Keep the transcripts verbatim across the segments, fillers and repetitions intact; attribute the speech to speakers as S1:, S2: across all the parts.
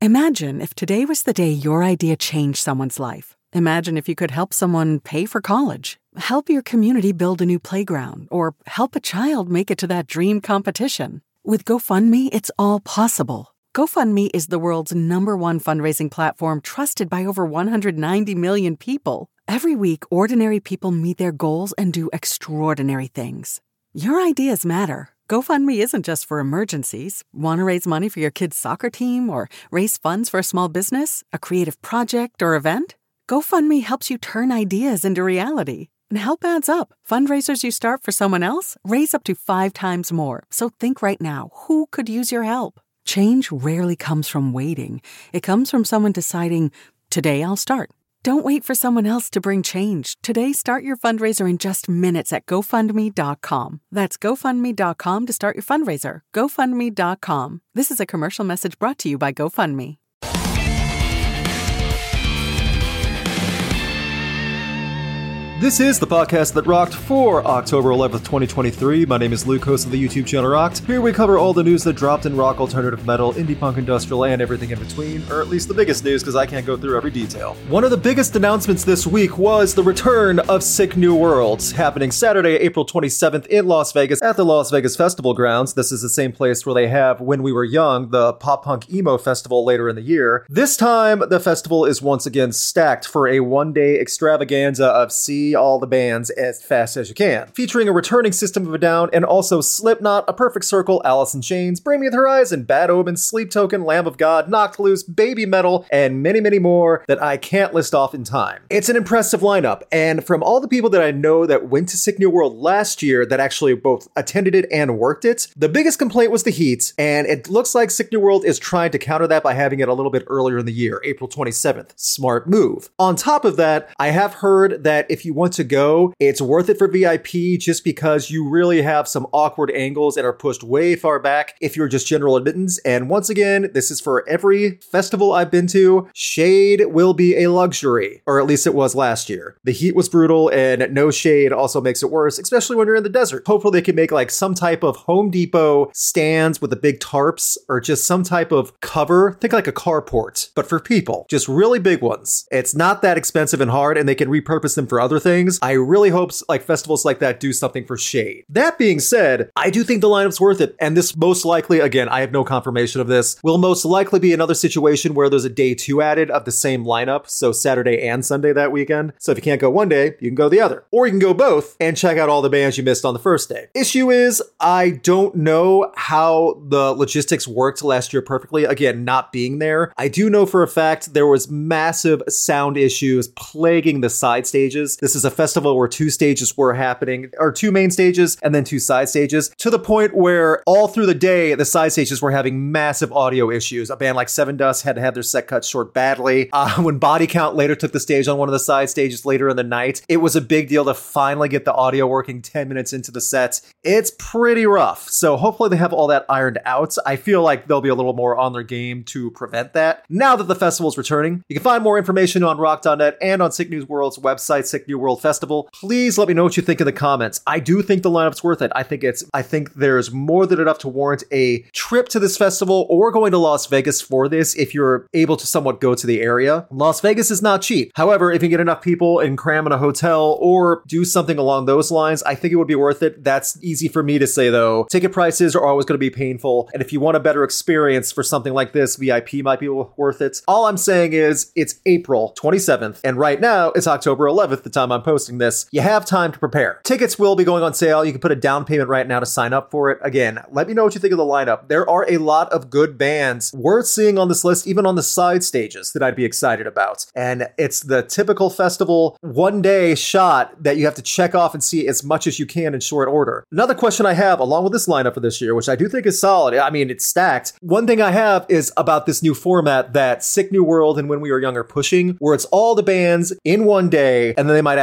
S1: Imagine if today was the day your idea changed someone's life. Imagine if you could help someone pay for college, help your community build a new playground, or help a child make it to that dream competition. With GoFundMe, it's all possible. GoFundMe is the world's number one fundraising platform trusted by over one hundred ninety million people. Every week, ordinary people meet their goals and do extraordinary things. Your ideas matter. GoFundMe isn't just for emergencies. Want to raise money for your kid's soccer team or raise funds for a small business, a creative project, or event? GoFundMe helps you turn ideas into reality. And help adds up. Fundraisers you start for someone else raise up to five times more. So think right now, who could use your help? Change rarely comes from waiting. It comes from someone deciding, today I'll start. Don't wait for someone else to bring change. Today, start your fundraiser in just minutes at GoFundMe dot com. That's GoFundMe dot com to start your fundraiser. GoFundMe dot com. This is a commercial message brought to you by GoFundMe.
S2: This is the podcast that rocked for October eleventh, twenty twenty-three. My name is Luke, host of the YouTube channel Rocked. Here we cover all the news that dropped in rock, alternative metal, indie punk, industrial, and everything in between, or at least the biggest news because I can't go through every detail. One of the biggest announcements this week was the return of Sick New Worlds, happening Saturday, April twenty-seventh in Las Vegas at the Las Vegas Festival Grounds. This is the same place where they have When We Were Young, the pop-punk emo festival later in the year. This time, the festival is once again stacked for a one-day extravaganza of C all the bands as fast as you can, featuring a returning System of a Down and also Slipknot, A Perfect Circle, Alice in Chains, Bring Me the Horizon, Bad Omens, Sleep Token, Lamb of God, Knocked Loose, Baby Metal, and many, many more that I can't list off in time. It's an impressive lineup, and from all the people that I know that went to Sick New World last year that actually both attended it and worked it, the biggest complaint was the heat, and it looks like Sick New World is trying to counter that by having it a little bit earlier in the year, April twenty-seventh. Smart move. On top of that, I have heard that if you want to go, it's worth it for V I P just because you really have some awkward angles and are pushed way far back if you're just general admittance. And once again, this is for every festival I've been to. Shade will be a luxury, or at least it was last year. The heat was brutal and no shade also makes it worse, especially when you're in the desert. Hopefully they can make like some type of Home Depot stands with the big tarps or just some type of cover. Think like a carport, but for people, just really big ones. It's not that expensive and hard and they can repurpose them for other things. I really hope like festivals like that do something for shade. That being said, I do think the lineup's worth it. And this most likely, again, I have no confirmation of this, will most likely be another situation where there's a day two added of the same lineup. So Saturday and Sunday that weekend. So if you can't go one day, you can go the other. Or you can go both and check out all the bands you missed on the first day. Issue is, I don't know how the logistics worked last year perfectly. Again, not being there. I do know for a fact there was massive sound issues plaguing the side stages. This is a festival where two stages were happening, or two main stages and then two side stages, to the point where all through the day, the side stages were having massive audio issues. A band like Seven Dust had to have their set cut short badly. Uh, when Body Count later took the stage on one of the side stages later in the night, it was a big deal to finally get the audio working ten minutes into the set. It's pretty rough. So hopefully they have all that ironed out. I feel like they'll be a little more on their game to prevent that. Now that the festival is returning, you can find more information on rock dot net and on Sick New World's website, Sick New World Festival. Please let me know what you think in the comments. I do think the lineup's worth it. I think it's, I think there's more than enough to warrant a trip to this festival or going to Las Vegas for this if you're able to somewhat go to the area. Las Vegas is not cheap. However, if you get enough people and cram in a hotel or do something along those lines, I think it would be worth it. That's easy for me to say though. Ticket prices are always going to be painful. And if you want a better experience for something like this, V I P might be worth it. All I'm saying is it's April twenty-seventh. And right now it's October eleventh, the time I'm posting this. You have time to prepare. Tickets will be going on sale. You can put a down payment right now to sign up for it. Again, let me know what you think of the lineup. There are a lot of good bands worth seeing on this list, even on the side stages, that I'd be excited about. And it's the typical festival one day shot that you have to check off and see as much as you can in short order. Another question I have along with this lineup for this year, which I do think is solid. I mean, it's stacked. One thing I have is about this new format that Sick New World and When We Were Young are pushing, where it's all the bands in one day, and then they might add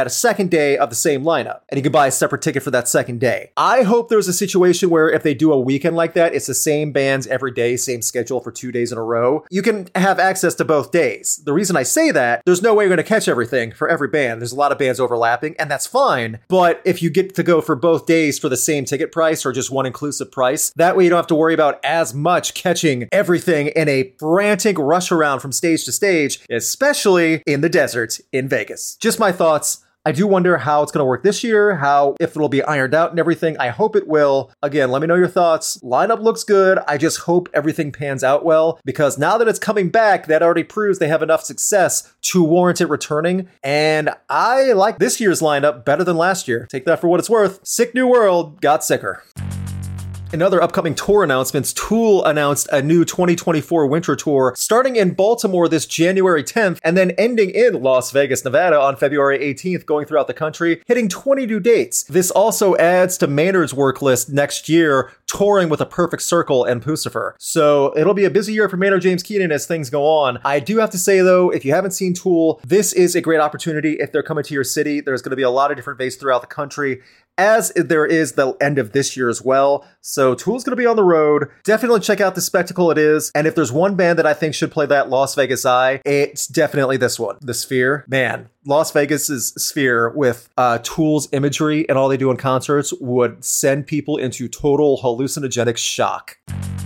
S2: add a second day of the same lineup, and you can buy a separate ticket for that second day. I hope there's a situation where if they do a weekend like that, it's the same bands every day, same schedule for two days in a row. You can have access to both days. The reason I say that, there's no way you're going to catch everything for every band. There's a lot of bands overlapping, and that's fine. But if you get to go for both days for the same ticket price or just one inclusive price, that way you don't have to worry about as much catching everything in a frantic rush around from stage to stage, especially in the desert in Vegas. Just my thoughts. I do wonder how it's going to work this year, how, if it'll be ironed out and everything. I hope it will. Again, let me know your thoughts. Lineup looks good. I just hope everything pans out well, because now that it's coming back, that already proves they have enough success to warrant it returning. And I like this year's lineup better than last year. Take that for what it's worth. Sick New World got sicker. In other upcoming tour announcements, Tool announced a new twenty twenty-four winter tour starting in Baltimore this January tenth and then ending in Las Vegas, Nevada on February eighteenth, going throughout the country, hitting twenty new dates. This also adds to Maynard's work list next year, touring with A Perfect Circle and Puscifer. So it'll be a busy year for Maynard James Keenan as things go on. I do have to say though, if you haven't seen Tool, this is a great opportunity. If they're coming to your city, there's going to be a lot of different dates throughout the country, as there is the end of this year as well. So Tool's going to be on the road. Definitely check out the spectacle it is. And if there's one band that I think should play that Las Vegas Eye, it's definitely this one, The Sphere. Man, Las Vegas's Sphere with uh, Tool's imagery and all they do in concerts would send people into total hallucinogenic shock.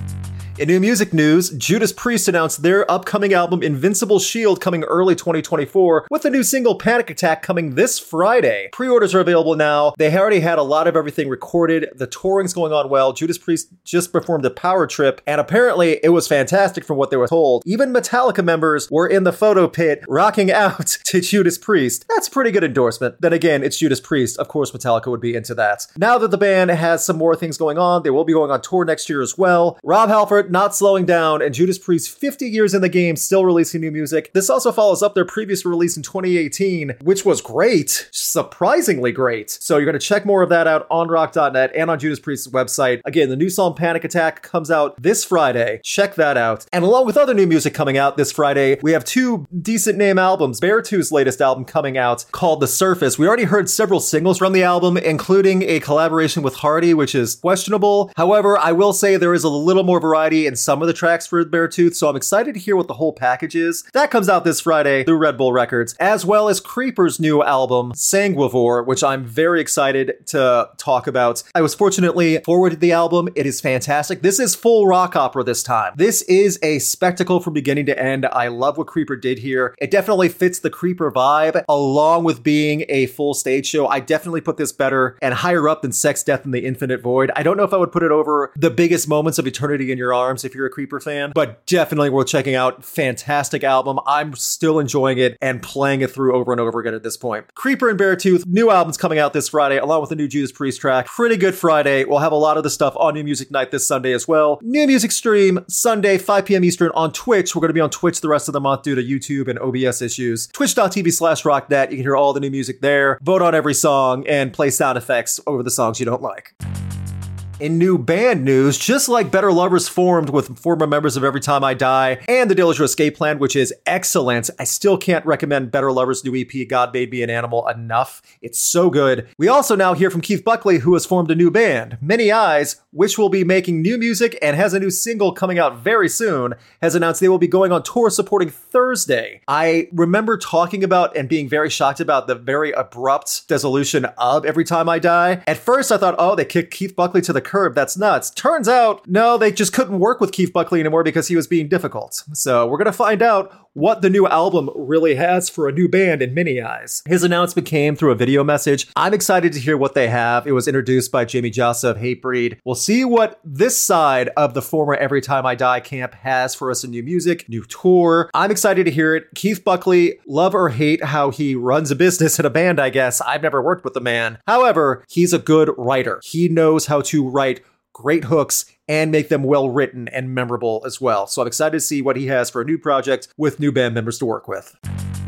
S2: In new music news, Judas Priest announced their upcoming album Invincible Shield coming early twenty twenty-four, with the new single Panic Attack coming this Friday. Pre-orders are available now. They already had a lot of everything recorded. The touring's going on well. Judas Priest just performed a power trip, and apparently it was fantastic from what they were told. Even Metallica members were in the photo pit rocking out to Judas Priest. That's a pretty good endorsement. Then again, it's Judas Priest. Of course, Metallica would be into that. Now that the band has some more things going on, they will be going on tour next year as well. Rob Halford not slowing down, and Judas Priest, fifty years in the game, still releasing new music. This also follows up their previous release in twenty eighteen, which was great, surprisingly great. So you're going to check more of that out on rock dot net and on Judas Priest's website. Again, the new song Panic Attack comes out this Friday. Check that out. And along with other new music coming out this Friday, we have two decent name albums. Beartooth's latest album coming out called The Surface. We already heard several singles from the album, including a collaboration with Hardy, which is questionable. However, I will say there is a little more variety in some of the tracks for Beartooth, so I'm excited to hear what the whole package is. That comes out this Friday through Red Bull Records, as well as Creeper's new album, Sanguivore, which I'm very excited to talk about. I was fortunately forwarded the album. It is fantastic. This is full rock opera this time. This is a spectacle from beginning to end. I love what Creeper did here. It definitely fits the Creeper vibe, along with being a full stage show. I definitely put this better and higher up than Sex, Death, and the Infinite Void. I don't know if I would put it over The Biggest Moments of Eternity in Your Arms if you're a Creeper fan, but definitely worth checking out. Fantastic album. I'm still enjoying it and playing it through over and over again at this point. Creeper and Beartooth, new albums coming out this Friday, along with a new Judas Priest track. Pretty good Friday. We'll have a lot of the stuff on New Music Night this Sunday as well. New Music Stream, Sunday, five p.m. Eastern on Twitch. We're going to be on Twitch the rest of the month due to YouTube and O B S issues. Twitch.tv slash rocknet. You can hear all the new music there, vote on every song, and play sound effects over the songs you don't like. In new band news, just like Better Lovers formed with former members of Every Time I Die and the Dillinger Escape Plan, which is excellent, I still can't recommend Better Lovers' new E P, God Made Me an Animal, enough. It's so good. We also now hear from Keith Buckley, who has formed a new band, Many Eyes, which will be making new music and has a new single coming out very soon, has announced they will be going on tour supporting Thursday. I remember talking about and being very shocked about the very abrupt dissolution of Every Time I Die. At first, I thought, oh, they kicked Keith Buckley to the curb. That's nuts. Turns out, no, they just couldn't work with Keith Buckley anymore because he was being difficult. So we're going to find out what the new album really has for a new band in Many Eyes. His announcement came through a video message. I'm excited to hear what they have. It was introduced by Jamie Jassa of Hatebreed. We'll see what this side of the former Every Time I Die camp has for us in new music, new tour. I'm excited to hear it. Keith Buckley, love or hate how he runs a business in a band, I guess. I've never worked with the man. However, he's a good writer. He knows how to write great hooks and make them well written and memorable as well. So I'm excited to see what he has for a new project with new band members to work with.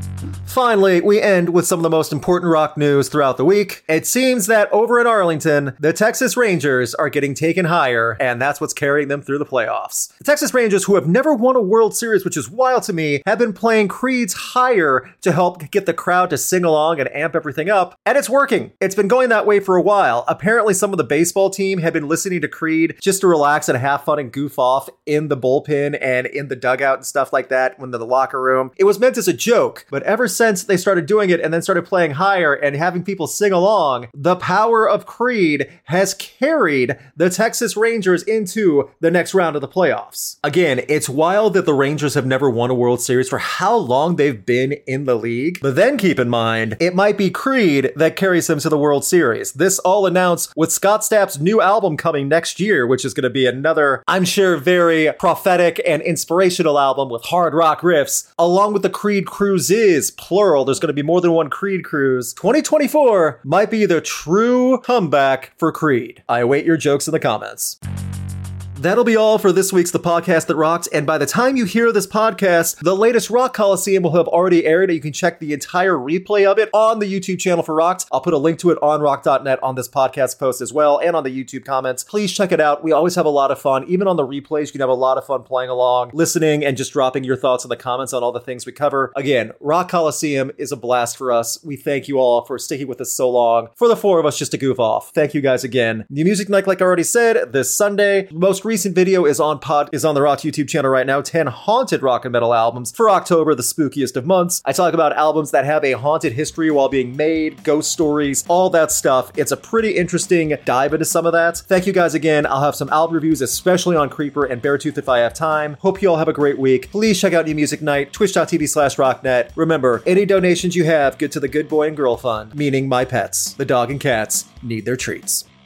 S2: Finally, we end with some of the most important rock news throughout the week. It seems that over in Arlington, the Texas Rangers are getting taken higher, and that's what's carrying them through the playoffs. The Texas Rangers, who have never won a World Series, which is wild to me, have been playing Creed's Higher to help get the crowd to sing along and amp everything up, and it's working. It's been going that way for a while. Apparently, some of the baseball team had been listening to Creed just to relax and have fun and goof off in the bullpen and in the dugout and stuff like that when they're in the locker room. It was meant as a joke, but ever since they started doing it and then started playing Higher and having people sing along, the power of Creed has carried the Texas Rangers into the next round of the playoffs. Again, it's wild that the Rangers have never won a World Series for how long they've been in the league. But then keep in mind, it might be Creed that carries them to the World Series. This all announced with Scott Stapp's new album coming next year, which is going to be another, I'm sure, very prophetic and inspirational album with hard rock riffs, along with the Creed Cruises, plural. There's going to be more than one Creed cruise. twenty twenty-four might be the true comeback for Creed. I await your jokes in the comments. That'll be all for this week's The Podcast That Rocked, and by the time you hear this podcast, the latest Rock Coliseum will have already aired, and you can check the entire replay of it on the YouTube channel for Rocked. I'll put a link to it on rock dot net on this podcast post as well, and on the YouTube comments. Please check it out. We always have a lot of fun. Even on the replays, you can have a lot of fun playing along, listening, and just dropping your thoughts in the comments on all the things we cover. Again, Rock Coliseum is a blast for us. We thank you all for sticking with us so long, for the four of us just to goof off. Thank you guys again. New Music Night, like I already said, this Sunday. Most recent video is on pod is on the Rock YouTube channel right now. ten haunted rock and metal albums for October, the spookiest of months. I talk about albums that have a haunted history while being made, ghost stories, all that stuff. It's a pretty interesting dive into some of that. Thank you guys again. I'll have some album reviews, especially on Creeper and Beartooth if I have time. Hope you all have a great week. Please check out New Music Night, twitch dot t v slash rocknet. Remember, any donations you have get to the Good Boy and Girl Fund, meaning my pets. The dog and cats need their treats.